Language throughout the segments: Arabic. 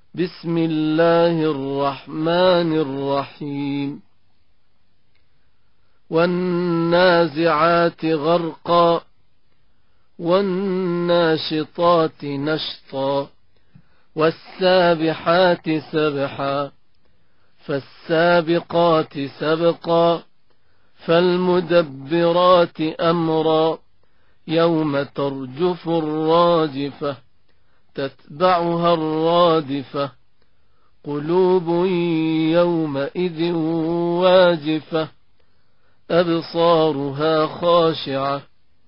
بسم الله الرحمن الرحيم والنازعات غرقا والناشطات نشطا والسابحات سبحا فالسابقات سبقا فالمدبرات أمرا يوم ترجف الراجفة تتبعها الرادفة قلوب يومئذ واجفة أبصارها خاشعة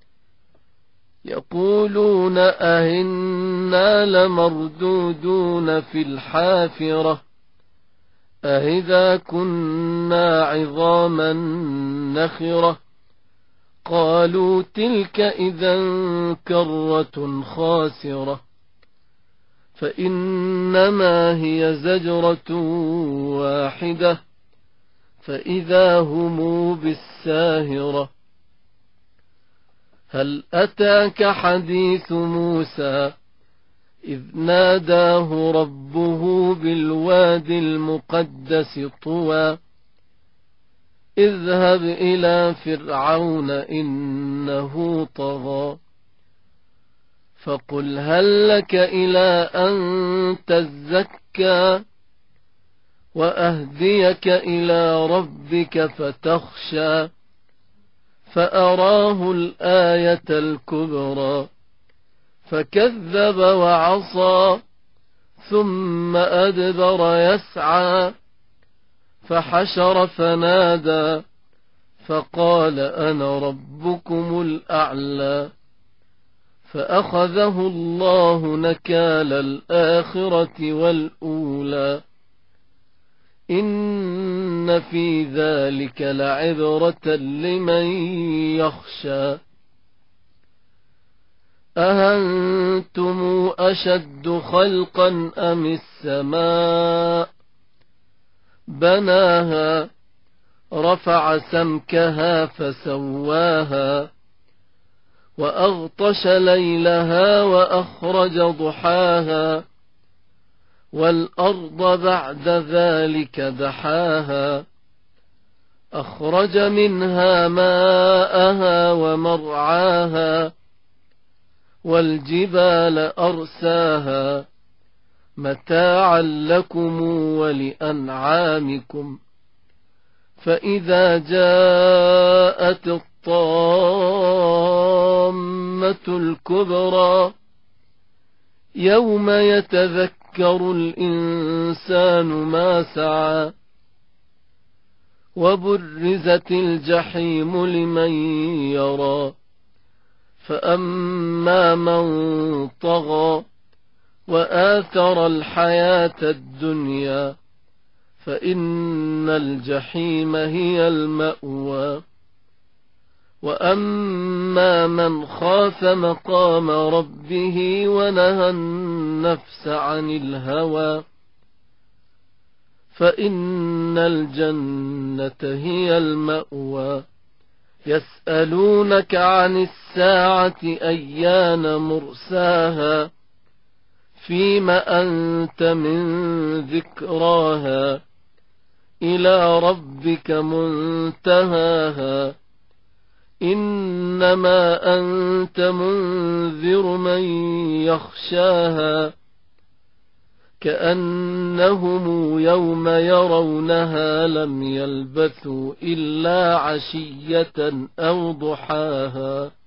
يقولون أئنا لمردودون في الحافرة أئذا كنا عظاما نخرة قالوا تلك إذا كرة خاسرة فإنما هي زجرة واحدة فإذا هم بالساهرة هل أتاك حديث موسى إذ ناداه ربه بالواد المقدس طوى اذهب إلى فرعون إنه طغى فقل هل لك إلى أن تزكى وأهديك إلى ربك فتخشى فأراه الآية الكبرى فكذب وعصى ثم أدبر يسعى فحشر فنادى فقال أنا ربكم الأعلى فأخذه الله نكال الآخرة والأولى إن في ذلك لعبرة لمن يخشى أأنتم أشد خلقا أم السماء بناها رفع سمكها فسواها وأغطش ليلها وأخرج ضحاها والأرض بعد ذلك دحاها أخرج منها ماءها ومرعاها والجبال أرساها متاعا لكم ولأنعامكم فإذا جاءت الطامة الكبرى يوم يتذكر الإنسان ما سعى وبرزت الجحيم لمن يرى فأما من طغى وآثر الحياة الدنيا فإن الجحيم هي المأوى وأما من خاف مقام ربه ونهى النفس عن الهوى فإن الجنة هي المأوى يسألونك عن الساعة أيان مرساها فيم أنت من ذكراها إلى ربك منتهاها إنما أنت منذر من يخشاها كأنهم يوم يرونها لم يلبثوا إلا عشية أو ضحاها